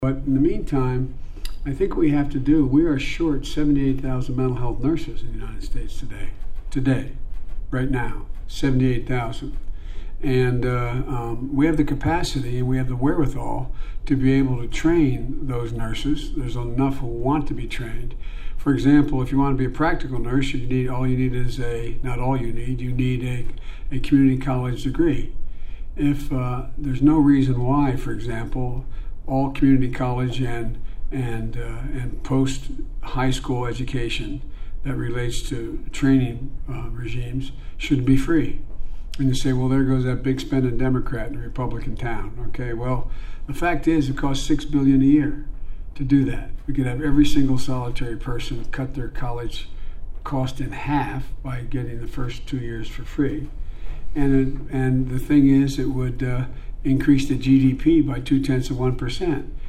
But in the meantime, I think what we have to do, we are short 78,000 mental health nurses in the United States today, right now, 78,000. And we have the capacity and we have the wherewithal to be able to train those nurses. There's enough who want to be trained. For example, if you want to be a practical nurse, you need a community college degree. If there's no reason why, for example, all community college and post high school education that relates to training regimes should be free. And you say, well, there goes that big spending Democrat in a Republican town. Okay, well, the fact is it costs $6 billion a year to do that. We could have every single solitary person cut their college cost in half by getting the first 2 years for free. And the thing is, it would increase the GDP by 0.2%.